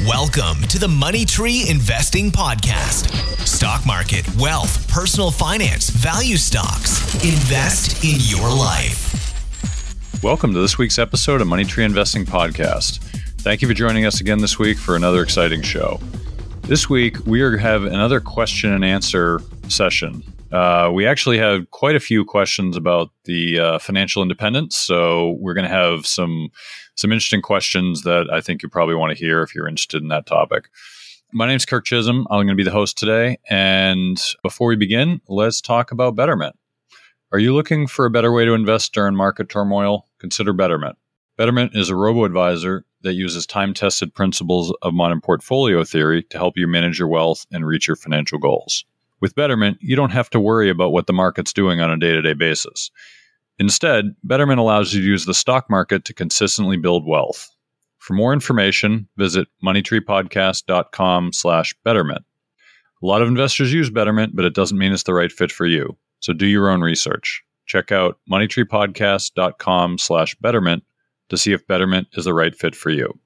Welcome to the Money Tree Investing Podcast. Stock market, wealth, personal finance, value stocks. Invest in your life. Welcome to this week's episode of Money Tree Investing Podcast. Thank you for joining us again this week for another exciting show. This week, we have another question and answer session. We actually have quite a few questions about the financial independence, so we're going to have some interesting questions that I think you probably want to hear if you're interested in that topic. My name is Kirk Chisholm. I'm going to be the host today, and before we begin, let's talk about Betterment. Are you looking for a better way to invest during market turmoil? Consider Betterment. Betterment is a robo-advisor that uses time-tested principles of modern portfolio theory to help you manage your wealth and reach your financial goals. With Betterment, you don't have to worry about what the market's doing on a day-to-day basis. Instead, Betterment allows you to use the stock market to consistently build wealth. For more information, visit moneytreepodcast.com/betterment. A lot of investors use Betterment, but it doesn't mean it's the right fit for you. So do your own research. Check out moneytreepodcast.com/betterment to see if Betterment is the right fit for you.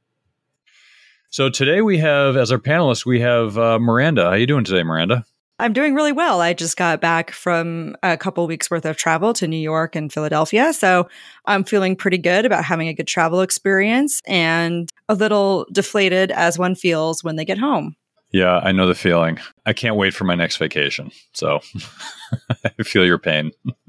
So today we have, as our panelists, we have Miranda. How are you doing today, Miranda? I'm doing really well. I just got back from a couple weeks worth of travel to New York and Philadelphia. So I'm feeling pretty good about having a good travel experience and a little deflated as one feels when they get home. Yeah, I know the feeling. I can't wait for my next vacation. So I feel your pain.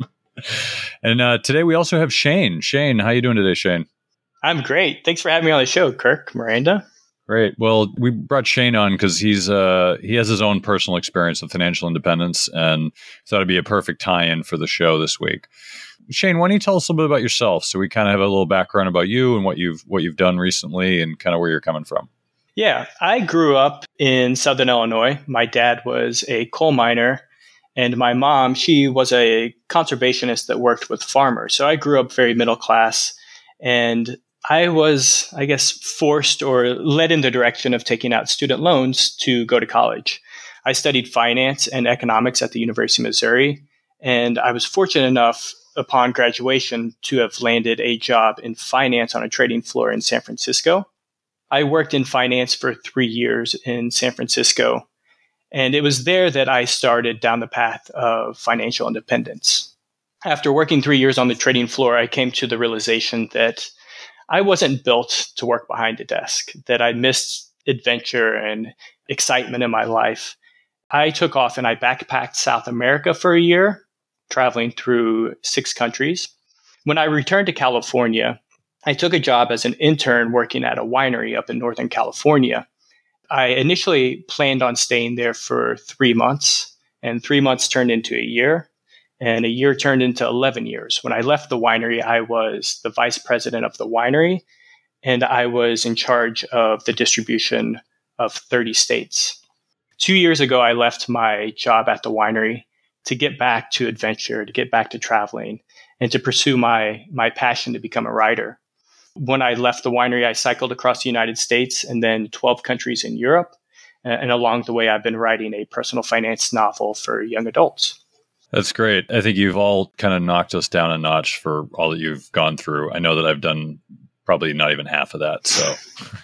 And today we also have Shane. Shane, how are you doing today, Shane? I'm great. Thanks for having me on the show, Kirk, Miranda. Great. Well, we brought Shane on because he has his own personal experience of financial independence and thought it'd be a perfect tie-in for the show this week. Shane, why don't you tell us a little bit about yourself so we kind of have a little background about you and what you've done recently and kind of where you're coming from. Yeah, I grew up in Southern Illinois. My dad was a coal miner, and my mom, she was a conservationist that worked with farmers. So I grew up very middle class, and I was, I guess, forced or led in the direction of taking out student loans to go to college. I studied finance and economics at the University of Missouri, and I was fortunate enough upon graduation to have landed a job in finance on a trading floor in San Francisco. I worked in finance for 3 years in San Francisco, and it was there that I started down the path of financial independence. After working 3 years on the trading floor, I came to the realization that I wasn't built to work behind a desk, that I missed adventure and excitement in my life. I took off and I backpacked South America for a year, traveling through 6 countries. When I returned to California, I took a job as an intern working at a winery up in Northern California. I initially planned on staying there for 3 months, and 3 months turned into a year. And a year turned into 11 years. When I left the winery, I was the vice president of the winery, and I was in charge of the distribution of 30 states. 2 years ago, I left my job at the winery to get back to adventure, to get back to traveling, and to pursue my passion to become a writer. When I left the winery, I cycled across the United States and then 12 countries in Europe. And along the way, I've been writing a personal finance novel for young adults. That's great. I think you've all kind of knocked us down a notch for all that you've gone through. I know that I've done probably not even half of that. So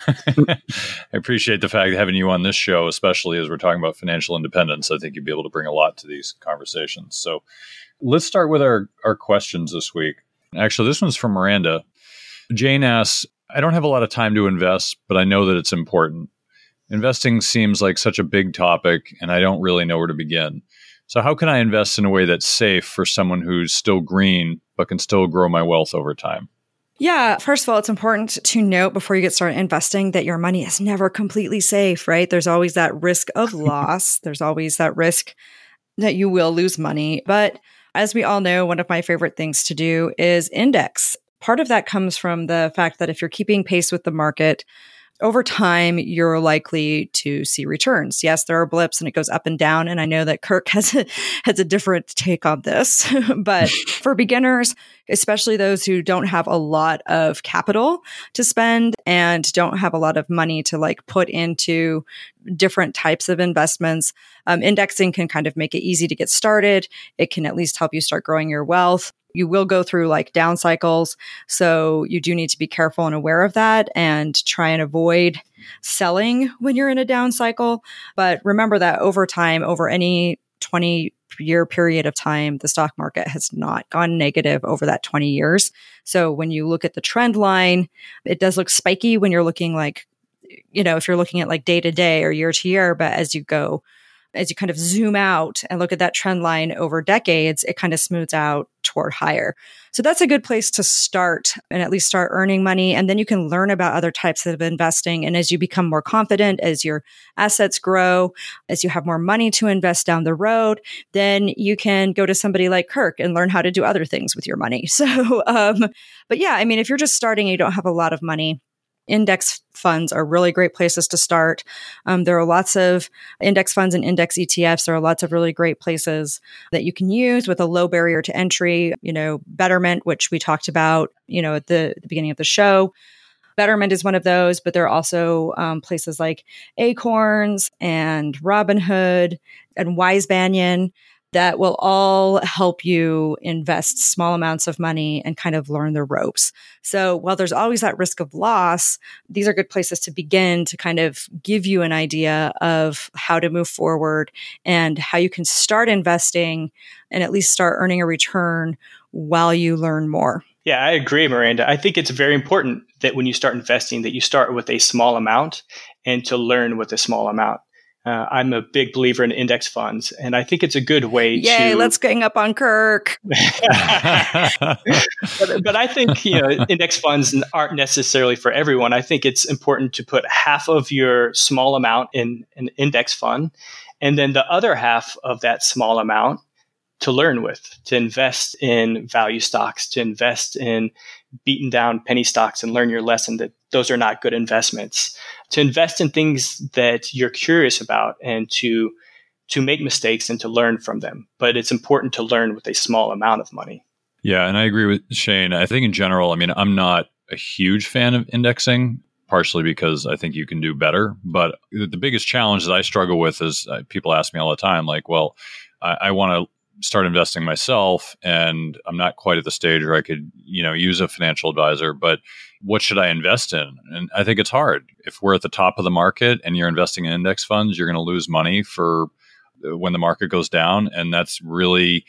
I appreciate the fact that having you on this show, especially as we're talking about financial independence, I think you'd be able to bring a lot to these conversations. So let's start with our questions this week. Actually, this one's from Miranda. Jane asks, I don't have a lot of time to invest, but I know that it's important. Investing seems like such a big topic, and I don't really know where to begin. So how can I invest in a way that's safe for someone who's still green, but can still grow my wealth over time? Yeah, first of all, it's important to note before you get started investing that your money is never completely safe, right? There's always that risk of loss. There's always that risk that you will lose money. But as we all know, one of my favorite things to do is index. Part of that comes from the fact that if you're keeping pace with the market, over time, you're likely to see returns. Yes, there are blips and it goes up and down. And I know that Kirk has a different take on this. But for beginners, especially those who don't have a lot of capital to spend and don't have a lot of money to put into different types of investments, indexing can kind of make it easy to get started. It can at least help you start growing your wealth. You will go through like down cycles. So you do need to be careful and aware of that and try and avoid selling when you're in a down cycle. But remember that over time, over any 20-year period of time, the stock market has not gone negative over that 20 years. So when you look at the trend line, it does look spiky when you're looking like, if you're looking at like day to day or year to year, but as you kind of zoom out and look at that trend line over decades, it kind of smooths out toward higher. So that's a good place to start and at least start earning money. And then you can learn about other types of investing. And as you become more confident, as your assets grow, as you have more money to invest down the road, then you can go to somebody like Kirk and learn how to do other things with your money. So, but yeah, I mean, if you're just starting and you don't have a lot of money, index funds are really great places to start. There are lots of index funds and index ETFs. There are lots of really great places that you can use with a low barrier to entry. Betterment, which we talked about, at the beginning of the show. Betterment is one of those, but there are also places like Acorns and Robinhood and Wise Banyan that will all help you invest small amounts of money and kind of learn the ropes. So while there's always that risk of loss, these are good places to begin to kind of give you an idea of how to move forward and how you can start investing and at least start earning a return while you learn more. Yeah, I agree, Miranda. I think it's very important that when you start investing, that you start with a small amount and to learn with a small amount. I'm a big believer in index funds, and I think it's a good way Yay, let's gang up on Kirk. But I think, index funds aren't necessarily for everyone. I think it's important to put half of your small amount in an index fund, and then the other half of that small amount to learn with, to invest in value stocks, to invest in beaten down penny stocks and learn your lesson that those are not good investments, to invest in things that you're curious about and to make mistakes and to learn from them. But it's important to learn with a small amount of money. Yeah, and I agree with Shane. I think in general, I'm not a huge fan of indexing, partially because I think you can do better. But the biggest challenge that I struggle with is people ask me all the time, like, well, I want to start investing myself and I'm not quite at the stage where I could, use a financial advisor, but what should I invest in? And I think it's hard. If we're at the top of the market and you're investing in index funds, you're going to lose money for when the market goes down. And that's really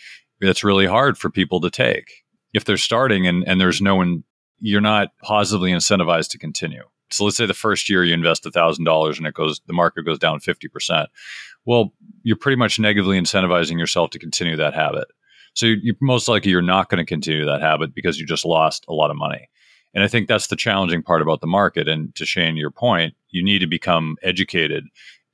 hard for people to take. If they're starting and there's no one, you're not positively incentivized to continue. So let's say the first year you invest $1,000 and the market goes down 50%. Well, you're pretty much negatively incentivizing yourself to continue that habit. So you're most likely you're not going to continue that habit because you just lost a lot of money. And I think that's the challenging part about the market. And to Shane, your point, you need to become educated.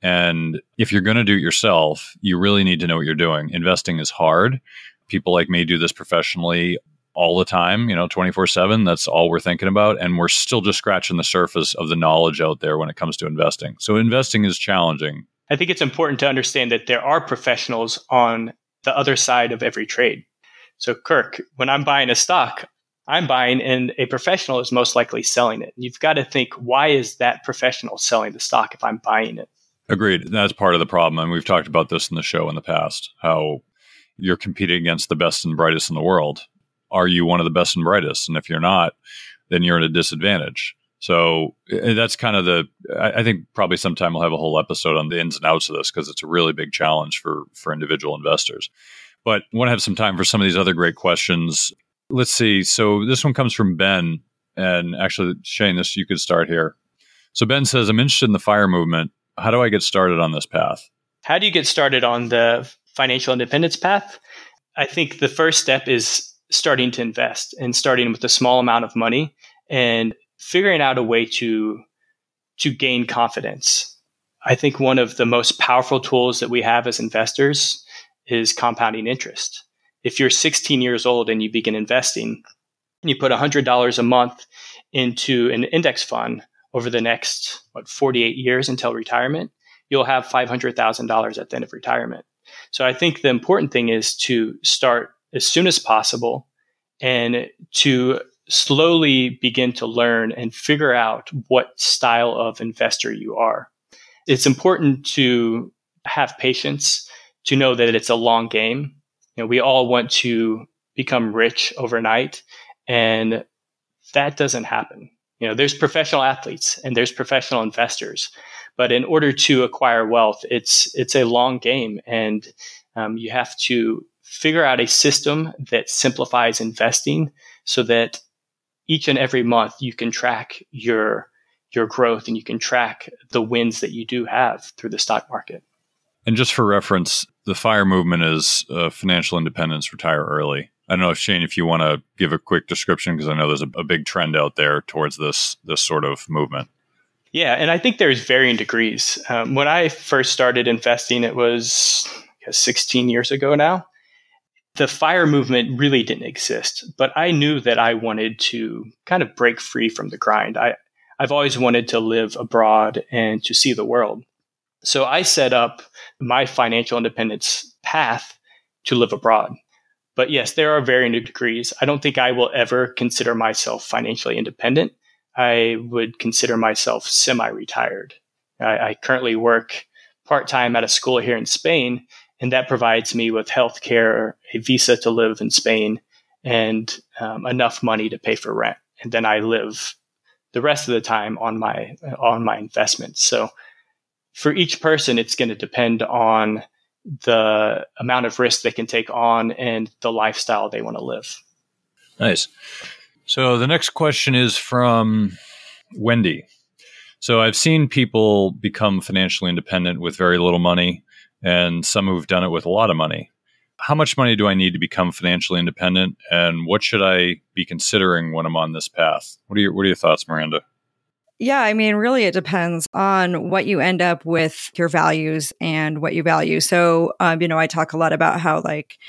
And if you're going to do it yourself, you really need to know what you're doing. Investing is hard. People like me do this professionally all the time, 24/7. That's all we're thinking about. And we're still just scratching the surface of the knowledge out there when it comes to investing. So investing is challenging. I think it's important to understand that there are professionals on the other side of every trade. So Kirk, when I'm buying a stock, I'm buying and a professional is most likely selling it. You've got to think, why is that professional selling the stock if I'm buying it? Agreed. That's part of the problem. And we've talked about this in the show in the past, how you're competing against the best and brightest in the world. Are you one of the best and brightest? And if you're not, then you're at a disadvantage. So that's kind of I think probably sometime we'll have a whole episode on the ins and outs of this because it's a really big challenge for individual investors. But I want to have some time for some of these other great questions. Let's see. So this one comes from Ben. And actually, Shane, you could start here. So Ben says, I'm interested in the FIRE movement. How do I get started on this path? How do you get started on the financial independence path? I think the first step is starting to invest and starting with a small amount of money and figuring out a way to gain confidence. I think one of the most powerful tools that we have as investors is compounding interest. If you're 16 years old and you begin investing, and you put $100 a month into an index fund over the next 48 years until retirement, you'll have $500,000 at the end of retirement. So I think the important thing is to start as soon as possible and to slowly begin to learn and figure out what style of investor you are. It's important to have patience, to know that it's a long game. We all want to become rich overnight. And that doesn't happen. There's professional athletes and there's professional investors, but in order to acquire wealth, it's a long game, and you have to figure out a system that simplifies investing so that each and every month you can track your growth and you can track the wins that you do have through the stock market. And just for reference, the FIRE movement is financial independence, retire early. I don't know if Shane, if you want to give a quick description, because I know there's a big trend out there towards this sort of movement. Yeah, and I think there's varying degrees. When I first started investing, it was 16 years ago now. The FIRE movement really didn't exist, but I knew that I wanted to kind of break free from the grind. I've always wanted to live abroad and to see the world. So I set up my financial independence path to live abroad. But yes, there are varying degrees. I don't think I will ever consider myself financially independent. I would consider myself semi-retired. I currently work part-time at a school here in Spain, and that provides me with healthcare, a visa to live in Spain, and enough money to pay for rent. And then I live the rest of the time on my investments. So for each person, it's going to depend on the amount of risk they can take on and the lifestyle they want to live. Nice. So the next question is from Wendy. So I've seen people become financially independent with very little money, and some who've done it with a lot of money. How much money do I need to become financially independent, and what should I be considering when I'm on this path? What are your thoughts, Miranda? Yeah, I mean, really, it depends on what you end up with, your values and what you value. So, I talk a lot about how,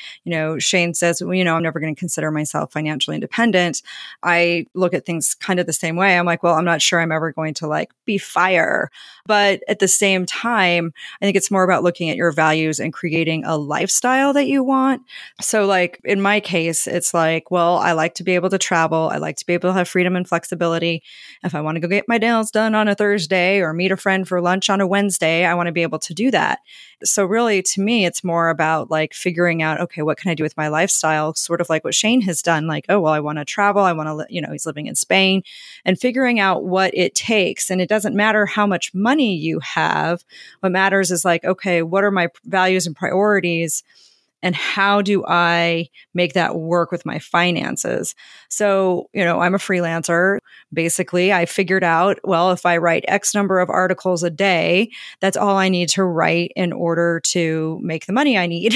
Shane says, well, I'm never going to consider myself financially independent. I look at things kind of the same way. I'm like, well, I'm not sure I'm ever going to be FIRE. But at the same time, I think it's more about looking at your values and creating a lifestyle that you want. So in my case, it's well, I like to be able to travel. I like to be able to have freedom and flexibility. If I want to go get my nails done on a Thursday or meet a friend for lunch on a Wednesday, I want to be able to do that. So really, to me, it's more about figuring out, okay, what can I do with my lifestyle? Sort of like what Shane has done. Oh, well, I want to travel. I want to, he's living in Spain, and figuring out what it takes. And it doesn't matter how much money you have. What matters is okay, what are my values and priorities? And how do I make that work with my finances? So, I'm a freelancer. Basically, I figured out, well, if I write X number of articles a day, that's all I need to write in order to make the money I need.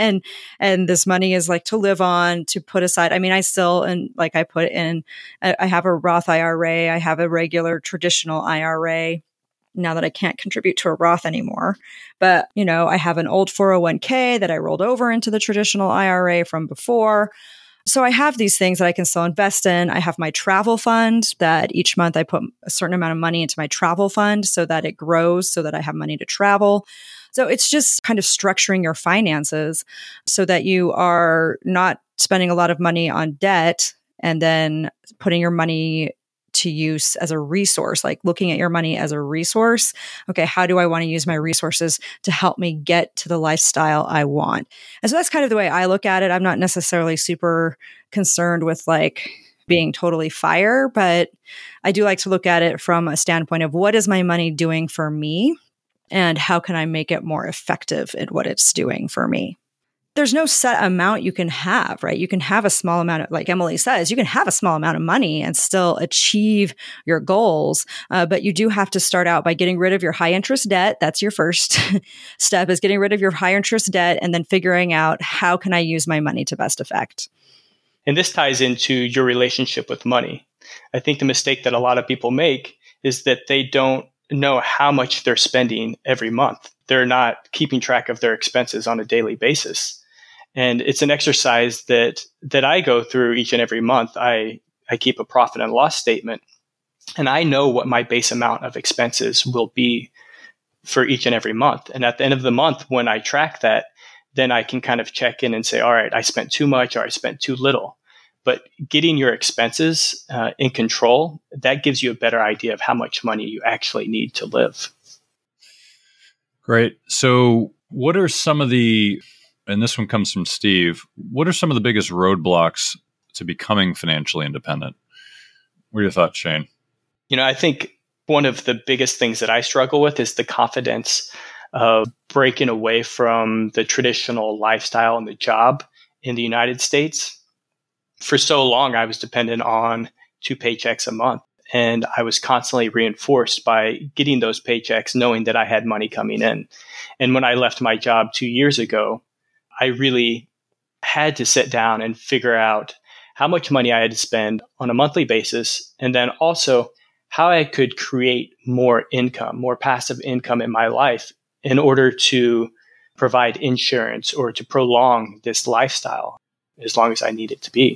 and this money is to live on, to put aside. I mean, I still, and I put in, I have a Roth IRA. I have a regular traditional IRA. Now that I can't contribute to a Roth anymore. But, I have an old 401k that I rolled over into the traditional IRA from before. So I have these things that I can still invest in. I have my travel fund that each month I put a certain amount of money into my travel fund so that it grows, so that I have money to travel. So it's just kind of structuring your finances so that you are not spending a lot of money on debt and then putting your money to use as a resource, looking at your money as a resource. Okay, how do I want to use my resources to help me get to the lifestyle I want? And so that's kind of the way I look at it. I'm not necessarily super concerned with being totally FIRE, but I do like to look at it from a standpoint of what is my money doing for me and how can I make it more effective at what it's doing for me? There's no set amount you can have, right? You can have a small amount of, like Emily says, you can have a small amount of money and still achieve your goals. But you do have to start out by getting rid of your high interest debt. That's your first step, is getting rid of your high interest debt and then figuring out how can I use my money to best effect. And this ties into your relationship with money. I think the mistake that a lot of people make is that they don't know how much they're spending every month. They're not keeping track of their expenses on a daily basis. And it's an exercise that I go through each and every month. I keep a profit and loss statement, and I know what my base amount of expenses will be for each and every month. And at the end of the month, when I track that, then I can kind of check in and say, all right, I spent too much or I spent too little. But getting your expenses in control, that gives you a better idea of how much money you actually need to live. Great. So what are some of the and this one comes from Steve. What are some of the biggest roadblocks to becoming financially independent? What are your thoughts, Shane? I think one of the biggest things that I struggle with is the confidence of breaking away from the traditional lifestyle and the job in the United States. For so long, I was dependent on 2 paychecks a month. And I was constantly reinforced by getting those paychecks, knowing that I had money coming in. And when I left my job 2 years ago, I really had to sit down and figure out how much money I had to spend on a monthly basis. And then also how I could create more income, more passive income in my life in order to provide insurance or to prolong this lifestyle as long as I need it to be.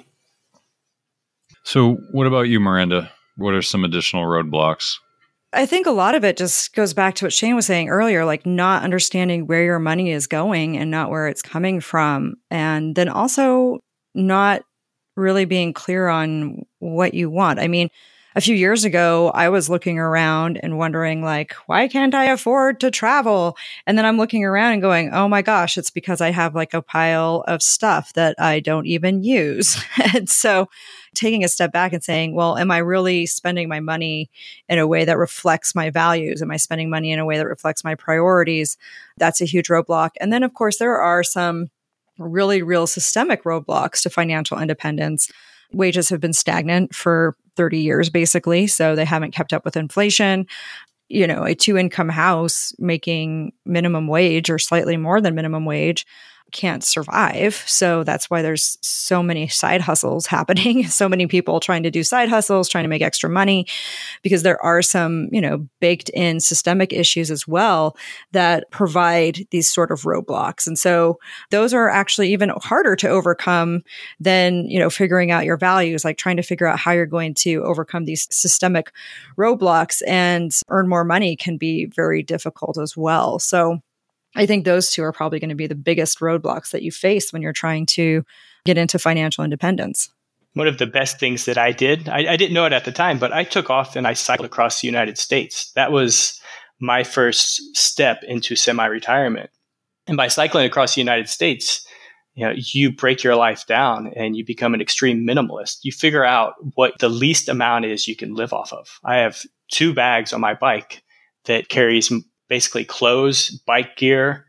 So what about you, Miranda? What are some additional roadblocks? I think a lot of it just goes back to what Shane was saying earlier, like not understanding where your money is going and not where it's coming from. And then also not really being clear on what you want. I mean, a few years ago, I was looking around and wondering, like, why can't I afford to travel? And then I'm looking around and going, oh my gosh, it's because I have like a pile of stuff that I don't even use. And so taking a step back and saying, well, am I really spending my money in a way that reflects my values? Am I spending money in a way that reflects my priorities? That's a huge roadblock. And then, of course, there are some really real systemic roadblocks to financial independence. Wages have been stagnant for 30 years, basically. So they haven't kept up with inflation. A 2-income house making minimum wage or slightly more than minimum wage can't survive. So that's why there's so many side hustles happening, so many people trying to do side hustles, trying to make extra money, because there are some, baked in systemic issues as well that provide these sort of roadblocks. And so those are actually even harder to overcome than, figuring out your values, like trying to figure out how you're going to overcome these systemic roadblocks and earn more money can be very difficult as well. So I think those two are probably going to be the biggest roadblocks that you face when you're trying to get into financial independence. One of the best things that I did, I didn't know it at the time, but I took off and I cycled across the United States. That was my first step into semi-retirement. And by cycling across the United States, you break your life down and you become an extreme minimalist. You figure out what the least amount is you can live off of. I have 2 bags on my bike that carries basically clothes, bike gear,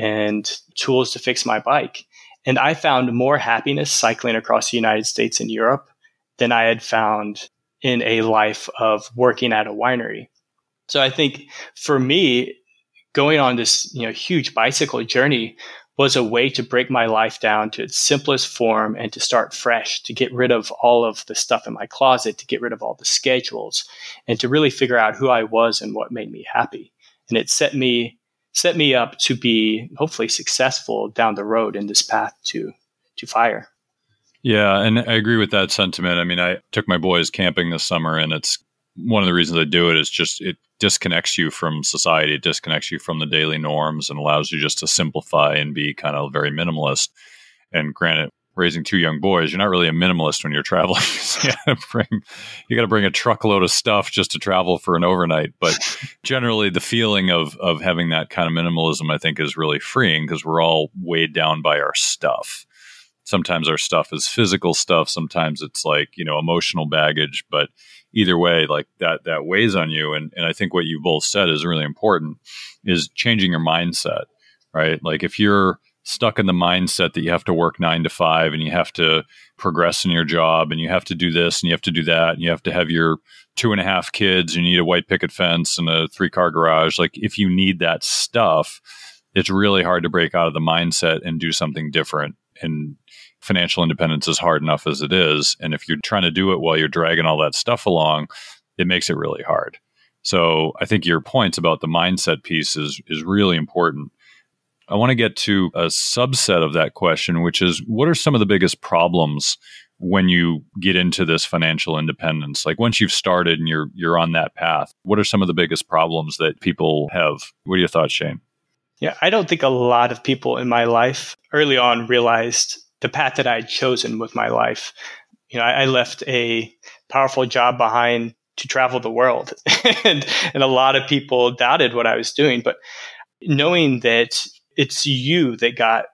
and tools to fix my bike. And I found more happiness cycling across the United States and Europe than I had found in a life of working at a winery. So I think for me, going on this huge bicycle journey was a way to break my life down to its simplest form and to start fresh, to get rid of all of the stuff in my closet, to get rid of all the schedules, and to really figure out who I was and what made me happy. And it set me up to be hopefully successful down the road in this path to FIRE. Yeah, and I agree with that sentiment. I mean, I took my boys camping this summer, and it's one of the reasons I do it is just it disconnects you from society. It disconnects you from the daily norms and allows you just to simplify and be kind of very minimalist. And granted, raising 2 young boys, you're not really a minimalist when you're traveling. You got to bring a truckload of stuff just to travel for an overnight. But generally, the feeling of having that kind of minimalism, I think, is really freeing because we're all weighed down by our stuff. Sometimes our stuff is physical stuff. Sometimes it's like, emotional baggage. But either way, like that weighs on you. And I think what you both said is really important, is changing your mindset, right? Like if you're stuck in the mindset that you have to work 9 to 5 and you have to progress in your job and you have to do this and you have to do that and you have to have your 2.5 kids, you need a white picket fence and a 3-car garage. Like if you need that stuff, it's really hard to break out of the mindset and do something different. And financial independence is hard enough as it is. And if you're trying to do it while you're dragging all that stuff along, it makes it really hard. So I think your points about the mindset piece is really important. I want to get to a subset of that question, which is what are some of the biggest problems when you get into this financial independence? Like once you've started and you're on that path, what are some of the biggest problems that people have? What are your thoughts, Shane? Yeah, I don't think a lot of people in my life early on realized the path that I had chosen with my life. I left a powerful job behind to travel the world and a lot of people doubted what I was doing. But knowing that it's you that got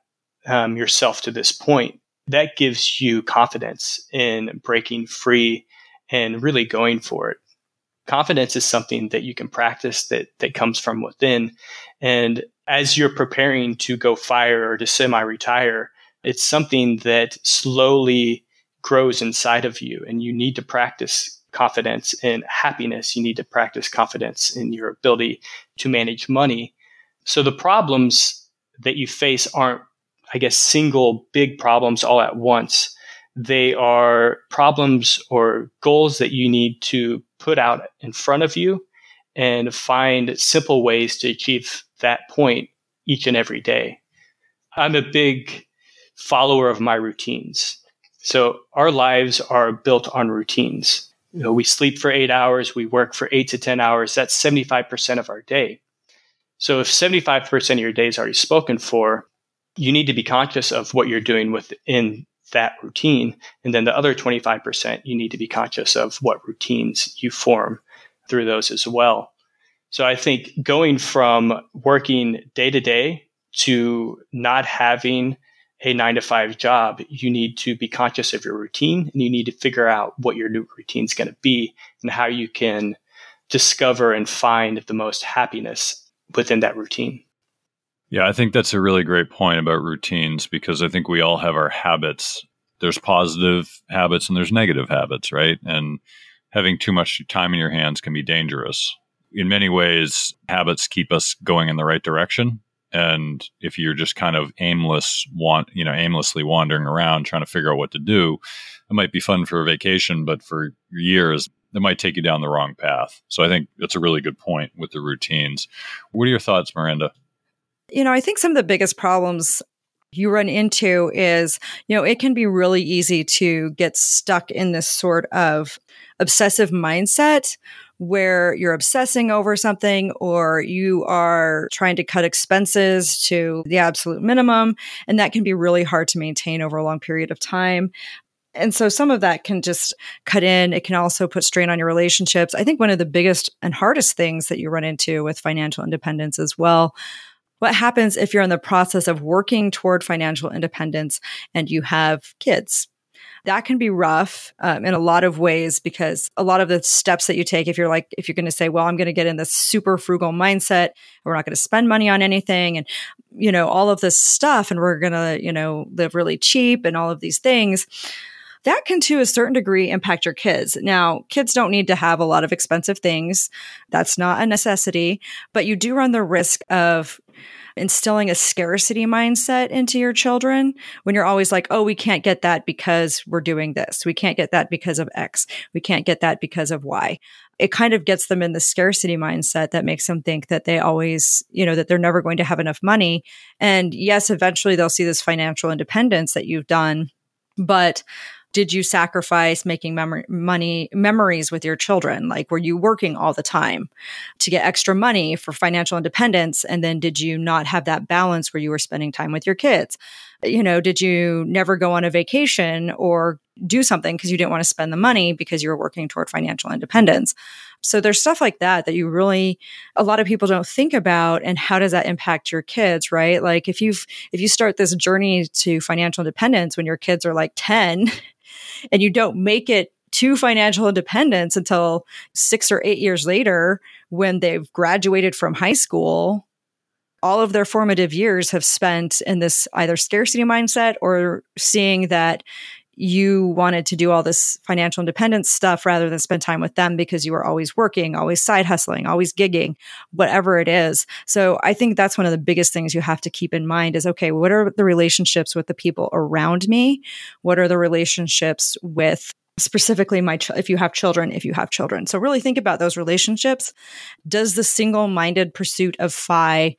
yourself to this point, that gives you confidence in breaking free and really going for it. Confidence is something that you can practice that comes from within. And as you're preparing to go FIRE or to semi-retire, it's something that slowly grows inside of you. And you need to practice confidence in happiness. You need to practice confidence in your ability to manage money. So the problems that you face aren't, I guess, single big problems all at once. They are problems or goals that you need to put out in front of you and find simple ways to achieve that point each and every day. I'm a big follower of my routines. So our lives are built on routines. We sleep for 8 hours, we work for 8 to 10 hours. That's 75% of our day. So if 75% of your day is already spoken for, you need to be conscious of what you're doing within that routine. And then the other 25%, you need to be conscious of what routines you form through those as well. So I think going from working day to day to not having a 9-to-5 job, you need to be conscious of your routine, and you need to figure out what your new routine is going to be and how you can discover and find the most happiness within that routine. Yeah, I think that's a really great point about routines, because I think we all have our habits. There's positive habits and there's negative habits, right? And having too much time in your hands can be dangerous. In many ways, habits keep us going in the right direction. And if you're just kind of aimlessly wandering around trying to figure out what to do, it might be fun for a vacation, but for years, it might take you down the wrong path. So I think that's a really good point with the routines. What are your thoughts, Miranda? I think some of the biggest problems you run into is, it can be really easy to get stuck in this sort of obsessive mindset where you're obsessing over something, or you are trying to cut expenses to the absolute minimum. And that can be really hard to maintain over a long period of time. And so some of that can just cut in. It can also put strain on your relationships. I think one of the biggest and hardest things that you run into with financial independence as well, what happens if you're in the process of working toward financial independence and you have kids? That can be rough in a lot of ways, because a lot of the steps that you take, if you're going to say, well, I'm going to get in this super frugal mindset, we're not going to spend money on anything, and, all of this stuff, and we're going to, live really cheap and all of these things, that can, to a certain degree, impact your kids. Now, kids don't need to have a lot of expensive things. That's not a necessity, but you do run the risk of instilling a scarcity mindset into your children when you're always like, oh, we can't get that because we're doing this. We can't get that because of X. We can't get that because of Y. It kind of gets them in the scarcity mindset that makes them think that they always, that they're never going to have enough money. And yes, eventually they'll see this financial independence that you've done, but did you sacrifice making memories with your children? Like, were you working all the time to get extra money for financial independence? And then did you not have that balance where you were spending time with your kids? Did you never go on a vacation or do something because you didn't want to spend the money because you were working toward financial independence? So there's stuff like that a lot of people don't think about. And how does that impact your kids, right? Like if you start this journey to financial independence when your kids are like 10 and you don't make it to financial independence until 6 or 8 years later, when they've graduated from high school, all of their formative years have spent in this either scarcity mindset or seeing that you wanted to do all this financial independence stuff rather than spend time with them because you were always working, always side hustling, always gigging, whatever it is. So I think that's one of the biggest things you have to keep in mind is, okay, what are the relationships with the people around me? What are the relationships with specifically if you have children? So really think about those relationships. Does the single-minded pursuit of FI,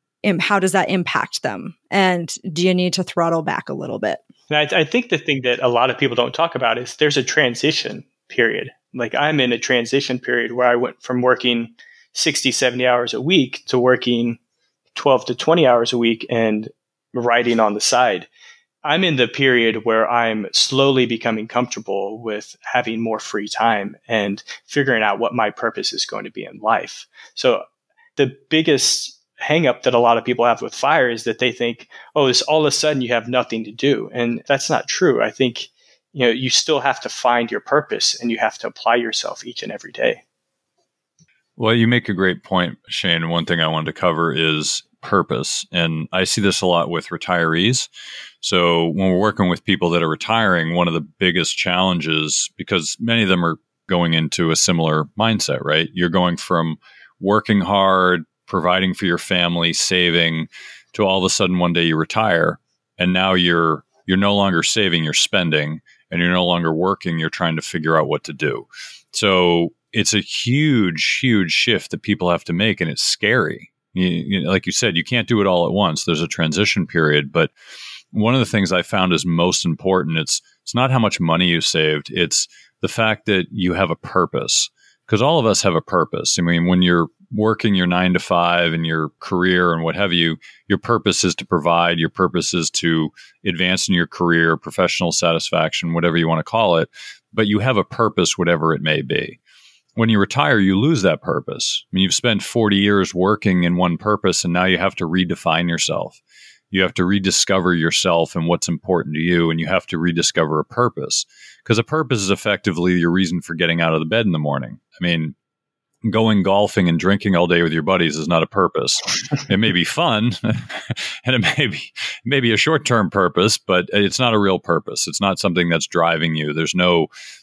how does that impact them? And do you need to throttle back a little bit? And I think the thing that a lot of people don't talk about is there's a transition period. Like I'm in a transition period where I went from working 60, 70 hours a week to working 12 to 20 hours a week and writing on the side. I'm in the period where I'm slowly becoming comfortable with having more free time and figuring out what my purpose is going to be in life. So the biggest hang up that a lot of people have with FIRE is that they think, oh, this all of a sudden you have nothing to do. And that's not true. I think, you still have to find your purpose and you have to apply yourself each and every day. Well, you make a great point, Shane. One thing I wanted to cover is purpose. And I see this a lot with retirees. So when we're working with people that are retiring, one of the biggest challenges, because many of them are going into a similar mindset, right? You're going from working hard, providing for your family, saving, to all of a sudden one day you retire, and now you're no longer saving, you're spending, and you're no longer working, you're trying to figure out what to do. So it's a huge, huge shift that people have to make, and it's scary. Like you said, you can't do it all at once. There's a transition period, but one of the things I found is most important, it's not how much money you saved, it's the fact that you have a purpose. Because all of us have a purpose. I mean, when you're working your 9 to 5 in your career and what have you, your purpose is to provide, your purpose is to advance in your career, professional satisfaction, whatever you want to call it. But you have a purpose, whatever it may be. When you retire, you lose that purpose. I mean, you've spent 40 years working in one purpose, and now you have to redefine yourself. You have to rediscover yourself and what's important to you, and you have to rediscover a purpose. Because a purpose is effectively your reason for getting out of the bed in the morning. I mean, going golfing and drinking all day with your buddies is not a purpose. It may be fun, and it may be a short-term purpose, but it's not a real purpose. It's not something that's driving you. There's no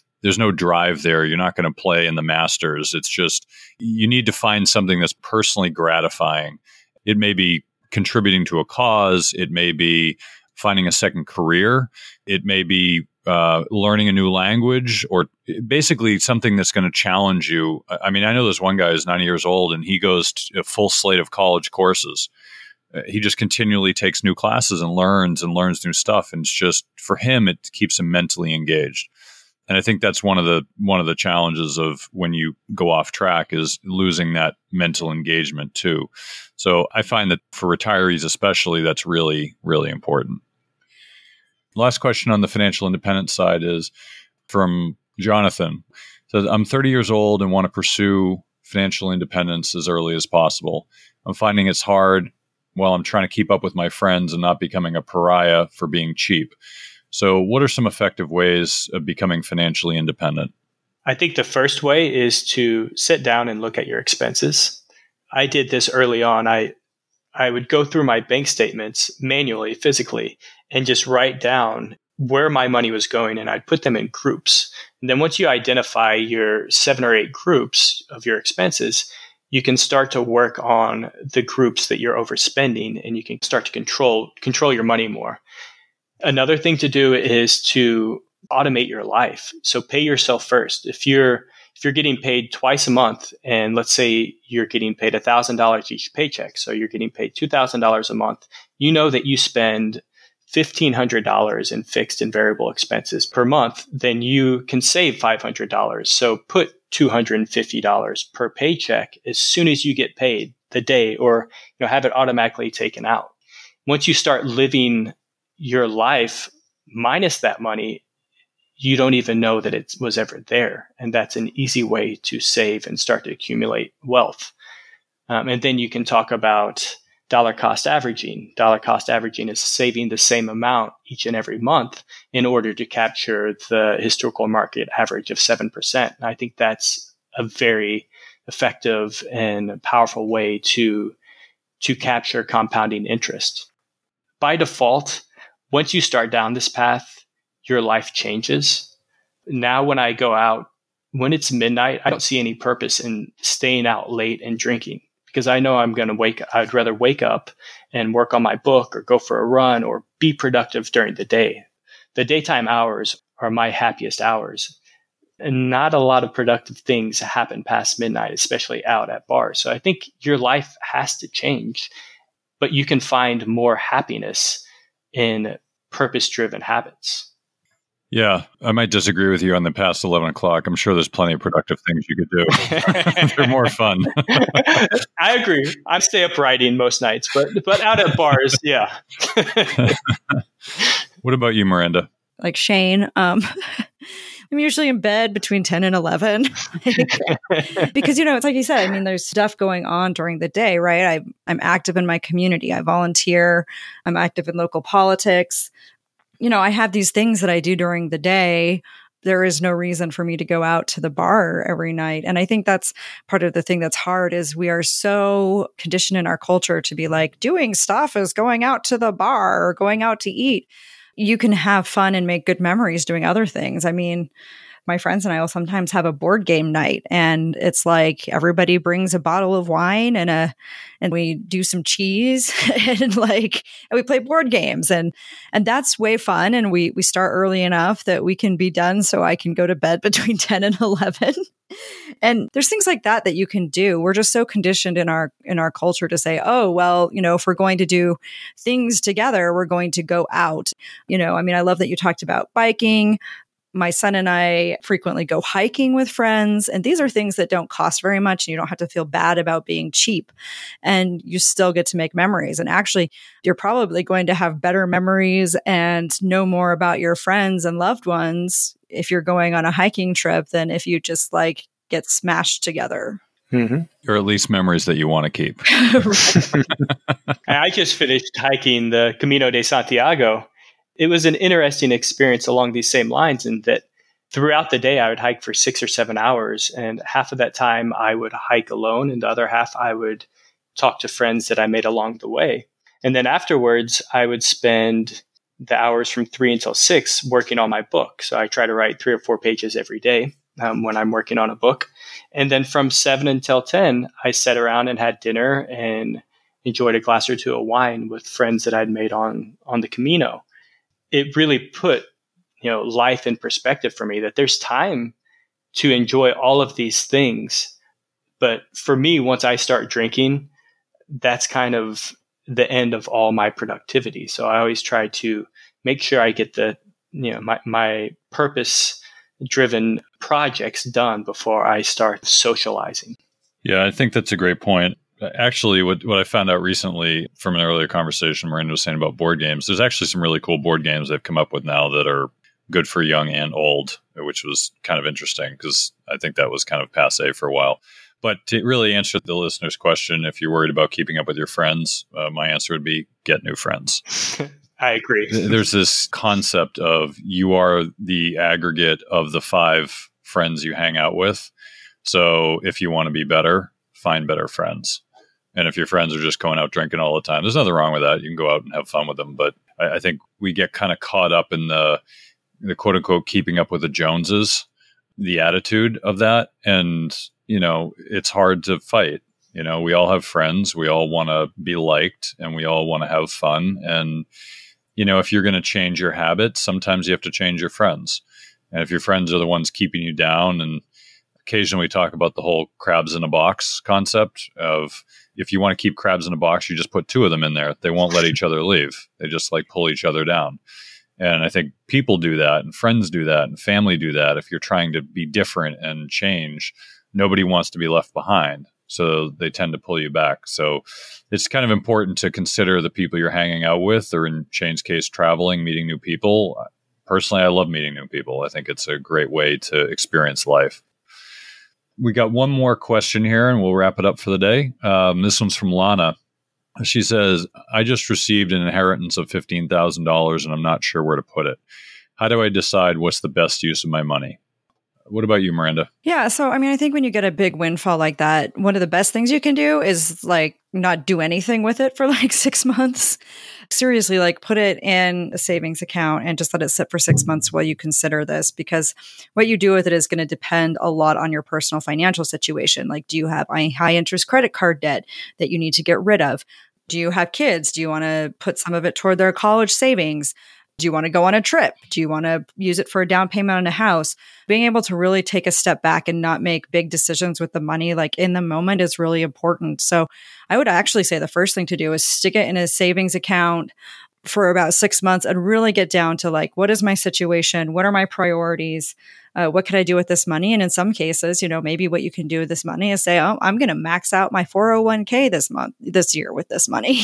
drive there. You're not going to play in the Masters. It's just, you need to find something that's personally gratifying. It may be contributing to a cause. It may be finding a second career. It may be learning a new language, or basically something that's going to challenge you. I mean, I know this one guy who's 90 years old, and he goes to a full slate of college courses. He just continually takes new classes and learns new stuff. And it's just, for him, it keeps him mentally engaged. And I think that's one of the challenges of when you go off track, is losing that mental engagement too. So I find that for retirees especially, that's really, really important. Last question on the financial independence side is from Jonathan. It says, I'm 30 years old and want to pursue financial independence as early as possible. I'm finding it's hard while I'm trying to keep up with my friends and not becoming a pariah for being cheap. So what are some effective ways of becoming financially independent? I think the first way is to sit down and look at your expenses. I did this early on. I would go through my bank statements manually, physically, and just write down where my money was going, and I'd put them in groups. And then once you identify your 7 or 8 groups of your expenses, you can start to work on the groups that you're overspending, and you can start to control your money more. Another thing to do is to automate your life. So pay yourself first. If you're getting paid twice a month, and let's say you're getting paid $1,000 each paycheck, so you're getting paid $2,000 a month, you know that you spend $1,500 in fixed and variable expenses per month, then you can save $500. So put $250 per paycheck as soon as you get paid the day, or have it automatically taken out. Once you start living your life minus that money, you don't even know that it was ever there. And that's an easy way to save and start to accumulate wealth. And then you can talk about dollar cost averaging. Dollar cost averaging is saving the same amount each and every month in order to capture the historical market average of 7%. And I think that's a very effective and powerful way to capture compounding interest. By default, once you start down this path, your life changes. Now, when I go out, when it's midnight, I don't see any purpose in staying out late and drinking, because I know I'm going to I'd rather wake up and work on my book or go for a run or be productive during the day. The daytime hours are my happiest hours. And not a lot of productive things happen past midnight, especially out at bars. So I think your life has to change, but you can find more happiness in purpose-driven habits. Yeah, I might disagree with you on the past 11 o'clock. I'm sure there's plenty of productive things you could do. They're more fun. I agree. I stay up writing most nights, but out at bars, yeah. What about you, Miranda? Like Shane, I'm usually in bed between 10 and 11 because, it's like you said, I mean, there's stuff going on during the day, right? I'm active in my community. I volunteer. I'm active in local politics. I have these things that I do during the day. There is no reason for me to go out to the bar every night. And I think that's part of the thing that's hard is we are so conditioned in our culture to be like, doing stuff is going out to the bar or going out to eat. You can have fun and make good memories doing other things. I mean, my friends and I will sometimes have a board game night, and it's like everybody brings a bottle of wine and we do some cheese and we play board games, and that's way fun. And we start early enough that we can be done so I can go to bed between 10 and 11. And there's things like that you can do. We're just so conditioned in our culture to say, oh, well, if we're going to do things together, we're going to go out. I mean, I love that you talked about biking. My son and I frequently go hiking with friends, and these are things that don't cost very much, and you don't have to feel bad about being cheap, and you still get to make memories. And actually, you're probably going to have better memories and know more about your friends and loved ones if you're going on a hiking trip than if you just get smashed together. Mm-hmm. Or at least memories that you want to keep. I just finished hiking the Camino de Santiago. It was an interesting experience along these same lines in that throughout the day, I would hike for 6 or 7 hours. And half of that time I would hike alone. And the other half I would talk to friends that I made along the way. And then afterwards, I would spend the hours from 3 until 6 working on my book. So I try to write 3 or 4 pages every day when I'm working on a book. And then from 7 until 10, I sat around and had dinner and enjoyed a glass or two of wine with friends that I'd made on the Camino. It really put, life in perspective for me that there's time to enjoy all of these things. But for me, once I start drinking, that's kind of the end of all my productivity. So I always try to make sure I get my purpose-driven projects done before I start socializing. Yeah, I think that's a great point. Actually, what I found out recently from an earlier conversation Miranda was saying about board games, there's actually some really cool board games they've come up with now that are good for young and old, which was kind of interesting because I think that was kind of passé for a while. But to really answer the listener's question, if you're worried about keeping up with your friends, my answer would be get new friends. I agree. There's this concept of you are the aggregate of the 5 friends you hang out with. So if you want to be better, find better friends. And if your friends are just going out drinking all the time, there's nothing wrong with that. You can go out and have fun with them. But I think we get kind of caught up in the quote unquote keeping up with the Joneses, the attitude of that. And, it's hard to fight. We all have friends. We all want to be liked and we all want to have fun. And, if you're going to change your habits, sometimes you have to change your friends. And if your friends are the ones keeping you down, and occasionally we talk about the whole crabs in a box concept of if you want to keep crabs in a box, you just put 2 of them in there. They won't let each other leave. They just pull each other down. And I think people do that and friends do that and family do that. If you're trying to be different and change, nobody wants to be left behind. So they tend to pull you back. So it's kind of important to consider the people you're hanging out with, or in Shane's case, traveling, meeting new people. Personally, I love meeting new people. I think it's a great way to experience life. We got one more question here and we'll wrap it up for the day. This one's from Lana. She says, I just received an inheritance of $15,000 and I'm not sure where to put it. How do I decide what's the best use of my money? What about you, Miranda? Yeah. So, I think when you get a big windfall like that, one of the best things you can do is not do anything with it for 6 months. Seriously, put it in a savings account and just let it sit for 6 months while you consider this, because what you do with it is going to depend a lot on your personal financial situation. Do you have a high interest credit card debt that you need to get rid of? Do you have kids? Do you want to put some of it toward their college savings? Do you want to go on a trip? Do you want to use it for a down payment on a house? Being able to really take a step back and not make big decisions with the money in the moment is really important. So I would actually say the first thing to do is stick it in a savings account for about 6 months and really get down to like, what is my situation? What are my priorities? What can I do with this money? And in some cases, maybe what you can do with this money is say, oh, I'm going to max out my 401k this year with this money,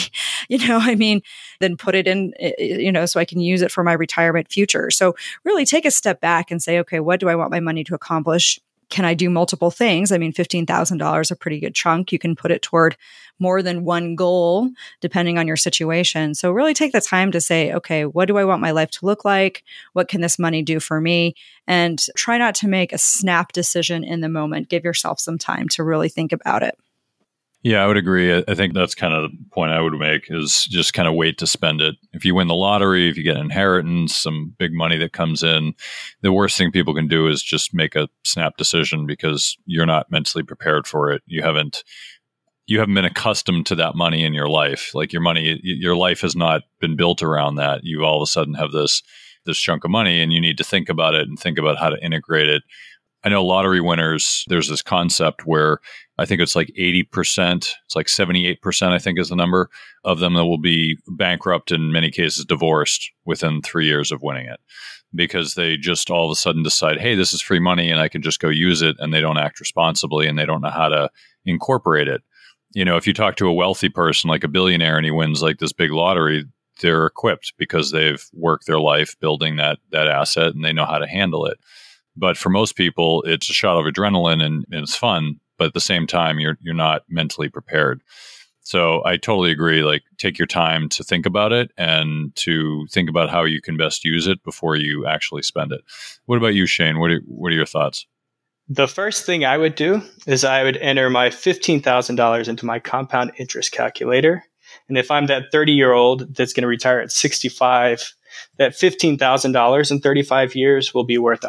then put it in, so I can use it for my retirement future. So really take a step back and say, okay, what do I want my money to accomplish? Can I do multiple things? I mean, $15,000 is a pretty good chunk. You can put it toward more than one goal, depending on your situation. So really take the time to say, okay, what do I want my life to look like? What can this money do for me? And try not to make a snap decision in the moment. Give yourself some time to really think about it. Yeah, I would agree. I think that's kind of the point I would make is just kind of wait to spend it. If you win the lottery, if you get inheritance, some big money that comes in, the worst thing people can do is just make a snap decision because you're not mentally prepared for it. You haven't been accustomed to that money in your life. Like your life has not been built around that. You all of a sudden have this chunk of money and you need to think about it and think about how to integrate it. I know lottery winners, there's this concept where I think it's like 80%, it's like 78%, I think is the number of them that will be bankrupt, in many cases divorced within 3 years of winning it, because they just all of a sudden decide, hey, this is free money and I can just go use it, and they don't act responsibly and they don't know how to incorporate it. If you talk to a wealthy person like a billionaire and he wins like this big lottery, they're equipped because they've worked their life building that asset and they know how to handle it. But for most people, it's a shot of adrenaline and it's fun, but at the same time, you're not mentally prepared. So I totally agree. Like, take your time to think about it and to think about how you can best use it before you actually spend it. What about you, Shane? What are your thoughts? The first thing I would do is I would enter my $15,000 into my compound interest calculator. And if I'm that 30-year-old that's going to retire at 65, that $15,000 in 35 years will be worth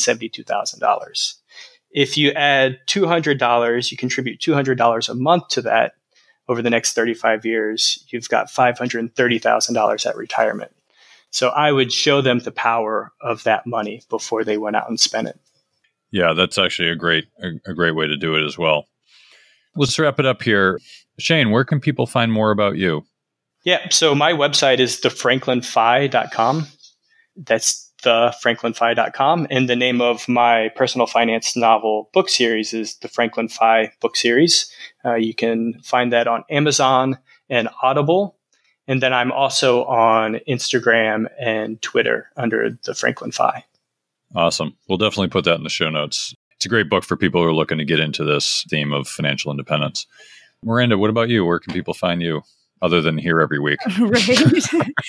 $172,000. If you add $200, you contribute $200 a month to that over the next 35 years, you've got $530,000 at retirement. So I would show them the power of that money before they went out and spent it. Yeah, that's actually a great way to do it as well. Let's wrap it up here. Shane, where can people find more about you? Yeah, so my website is thefranklinfi.com. That's thefranklinfi.com. And the name of my personal finance novel book series is the Franklin Fi book series. You can find that on Amazon and Audible. And then I'm also on Instagram and Twitter under the Franklin Fi. Awesome. We'll definitely put that in the show notes. It's a great book for people who are looking to get into this theme of financial independence. Miranda, what about you? Where can people find you other than here every week? Right.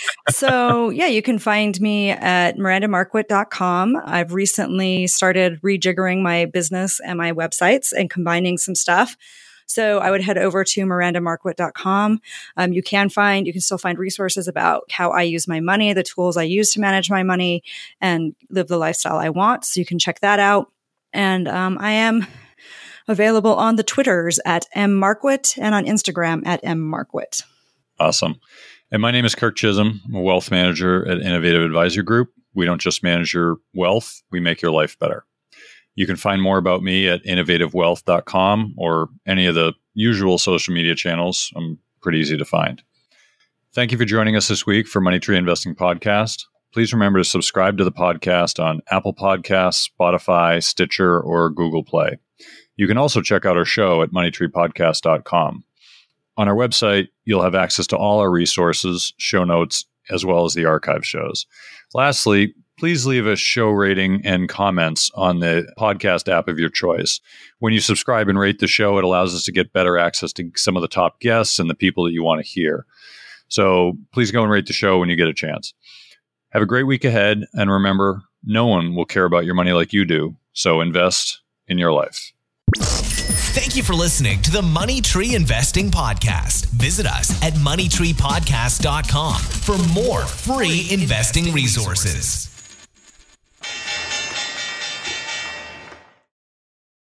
So, yeah, you can find me at mirandamarquit.com. I've recently started rejiggering my business and my websites and combining some stuff. So I would head over to mirandamarquit.com. You can still find resources about how I use my money, the tools I use to manage my money and live the lifestyle I want. So you can check that out. And I am available on the Twitters at mmarquit and on Instagram at mmarquit. Awesome. And my name is Kirk Chisholm. I'm a wealth manager at Innovative Advisor Group. We don't just manage your wealth, we make your life better. You can find more about me at innovativewealth.com or any of the usual social media channels. I'm pretty easy to find. Thank you for joining us this week for Money Tree Investing Podcast. Please remember to subscribe to the podcast on Apple Podcasts, Spotify, Stitcher, or Google Play. You can also check out our show at moneytreepodcast.com. On our website, you'll have access to all our resources, show notes, as well as the archive shows. Lastly, please leave a show rating and comments on the podcast app of your choice. When you subscribe and rate the show, it allows us to get better access to some of the top guests and the people that you want to hear. So please go and rate the show when you get a chance. Have a great week ahead. And remember, no one will care about your money like you do. So invest in your life. Thank you for listening to the Money Tree Investing Podcast. Visit us at moneytreepodcast.com for more free investing resources.